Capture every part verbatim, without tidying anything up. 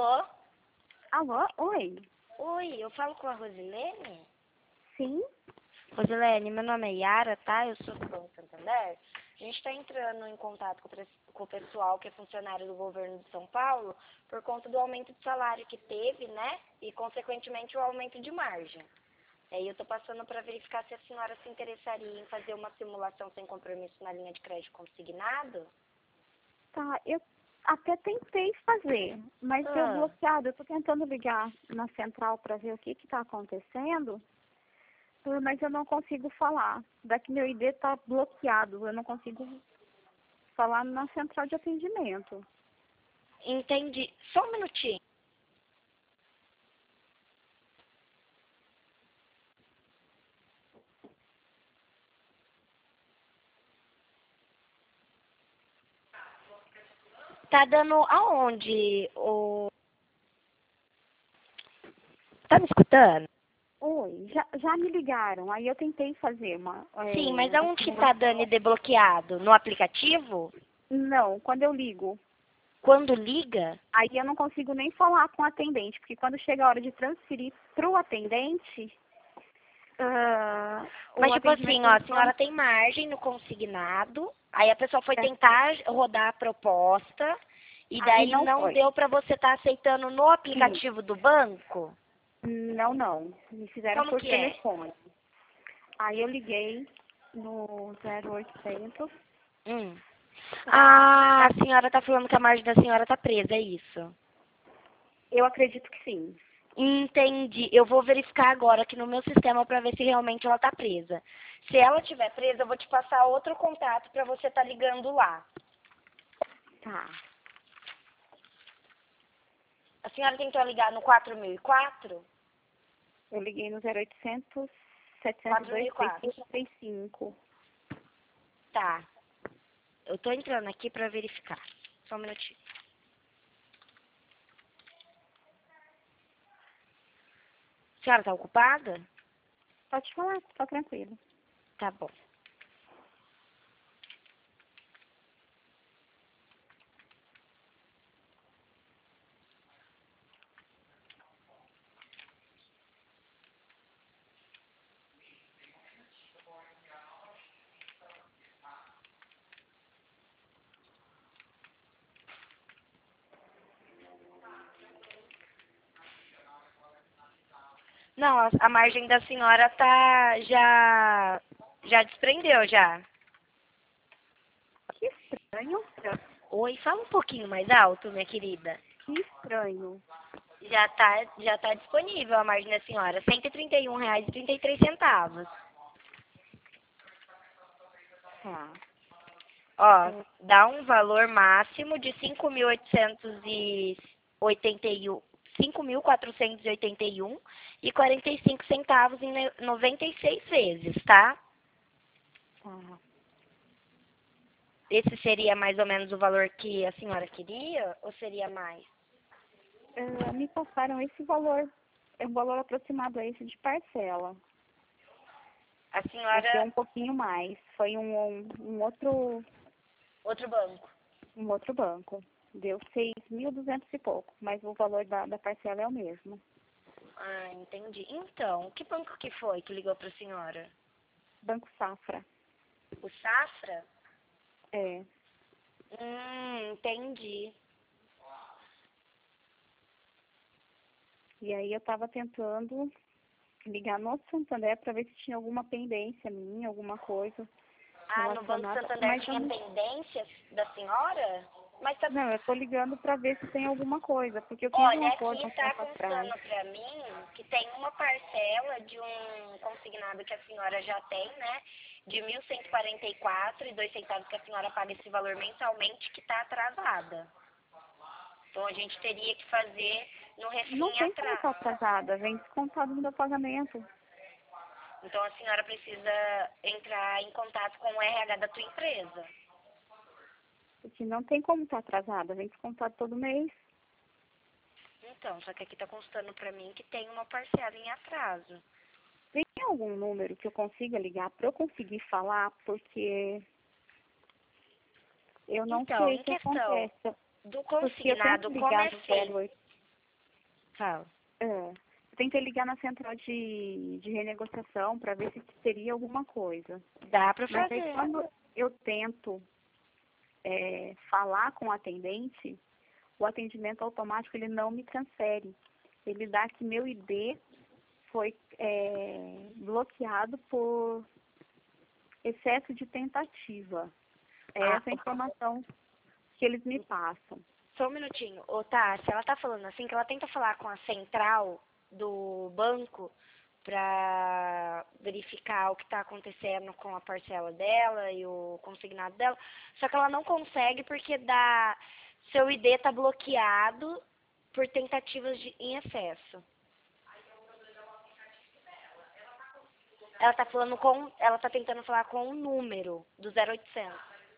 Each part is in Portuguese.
Alô? Alô? Oi. Oi, eu falo com a Rosilene? Sim? Rosilene, meu nome é Yara, tá? Eu sou do Banco Santander. A gente está entrando em contato com o, pre- com o pessoal que é funcionário do governo de São Paulo por conta do aumento de salário que teve, né? E, consequentemente, o aumento de margem. Aí eu tô passando para verificar se a senhora se interessaria em fazer uma simulação sem compromisso na linha de crédito consignado. Tá, eu até tentei fazer, mas deu Ah, bloqueado. Eu tô tentando ligar na central para ver o que que tá acontecendo, ah, mas eu não consigo falar. Daqui meu I D tá bloqueado, eu não consigo falar na central de atendimento. entendi. Só um minutinho. Tá dando aonde? O... Tá me escutando? Oi, já, já me ligaram, aí eu tentei fazer uma... Sim, mas é, uma aonde que tá simulação. dando e desbloqueado? No aplicativo? Não, quando eu ligo, Quando liga? aí eu não consigo nem falar com o atendente, porque quando chega a hora de transferir para o atendente, ah, o Mas tipo atendimento assim, ó, ele a senhora fala, tem margem no consignado, aí a pessoa foi é, tentar rodar a proposta e aí daí não não foi. deu pra você estar aceitando no Sim, aplicativo do banco? não, não. Me fizeram Como por que é? telefone. Aí eu liguei no zero oitocentos Hum. pra... Ah, a senhora tá falando que a margem da senhora tá presa, é isso? Eu acredito que sim. Entendi. Eu vou verificar agora aqui no meu sistema para ver se realmente ela tá presa. Se ela estiver presa, eu vou te passar outro contato para você estar ligando lá. Tá. A senhora tentou ligar no quatro mil e quatro? Eu liguei no zero oitocentos, setecentos e quatro mil dois, e quatro. seiscentos e cinco. Tá. Eu tô entrando aqui para verificar. Só um minutinho. A senhora tá ocupada? Pode falar, tá tranquilo. Tá bom. Não, a, a margem da senhora tá já já desprendeu já. Que estranho. Oi, fala um pouquinho mais alto, minha querida. Que estranho. Já tá, já tá disponível a margem da senhora, cento e trinta e um reais e trinta e três centavos. Tá. Ó, É, dá um valor máximo de cinco mil oitocentos e oitenta e um, cinco mil quatrocentos e oitenta e um e quarenta e cinco centavos em ne- noventa e seis vezes, tá? tá. Esse seria mais ou menos o valor que a senhora queria ou seria mais? Ah, me passaram esse valor, é um valor aproximado a esse de parcela. A Mas deu senhora, um pouquinho mais. Foi um, um, um outro, outro banco. um outro banco. Deu seis mil duzentos e pouco, mas o valor da, da parcela é o mesmo. Ah, entendi. Então, que banco que foi que ligou para a senhora? Banco Safra. O Safra? É. Hum, entendi. E aí eu estava tentando ligar no Santander para ver se tinha alguma pendência minha, alguma coisa Ah, no Banco relacionada. Santander Mas eu tinha não, pendências da senhora? Mas tá... não, eu estou ligando para ver se tem alguma coisa, porque eu fiz um Olha, acordo aqui um está tempo atrás. constando para mim que tem uma parcela de um consignado que a senhora já tem, né? De mil cento e quarenta e quatro e dois centavos que a senhora paga esse valor mensalmente que está atrasada. Então a gente teria que fazer no Não refim tem como atrás. estar atrasada, vem descontado no meu pagamento. Então a senhora precisa entrar em contato com o R H da tua empresa. Porque não tem como estar atrasada, vem descontado todo mês. Então, só que aqui está constando para mim que tem uma parcela em atraso. Tem algum número que eu consiga ligar para eu conseguir falar, porque eu não Então, sei o em que questão acontece. do Porque eu tento consignado, como ligar é no feito? zero oito. Fala. É, eu tentei ligar na central de, de renegociação para ver se teria alguma coisa. Dá pra Mas fazer. aí quando eu tento é, falar com o atendente, o atendimento automático ele não me transfere. Ele dá que meu I D foi é, bloqueado por excesso de tentativa. É Ah, essa a informação que eles me passam. só um minutinho. Ô, tá, se ela tá falando assim, que ela tenta falar com a central do banco pra verificar o que tá acontecendo com a parcela dela e o consignado dela, só que ela não consegue porque dá, seu I D tá bloqueado por tentativas de, em excesso. Ela tá falando com, ela tá tentando falar com o número do zero oitocentos.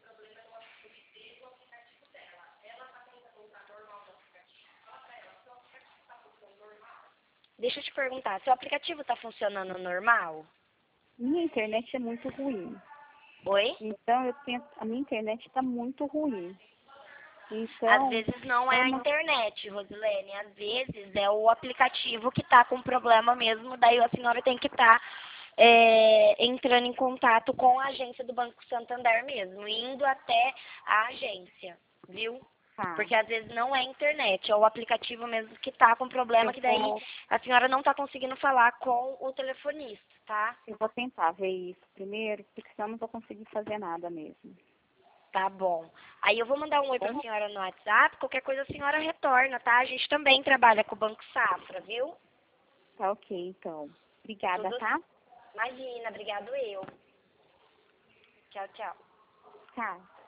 Deixa eu te perguntar, seu aplicativo está funcionando normal? Minha internet é muito ruim. Oi? Então, eu tento, a minha internet está muito ruim. Então, Às vezes não é é a uma, internet, Rosilene. Às vezes é o aplicativo que está com problema mesmo. Daí a senhora tem que estar entrando em contato com a agência do Banco Santander mesmo, indo até a agência, viu? tá, Porque às vezes não é a internet, é o aplicativo mesmo que está com problema, eu que daí vou, a senhora não está conseguindo falar com o telefonista, tá? eu vou tentar ver isso primeiro, porque senão eu não vou conseguir fazer nada mesmo. Tá bom. Aí eu vou mandar um oi pra Bom, senhora no WhatsApp, qualquer coisa a senhora retorna, tá? A gente também trabalha com o Banco Safra, viu? tá ok, então. Obrigada, Tudo... tá? Imagina, obrigado eu. Tchau, tchau. Tchau.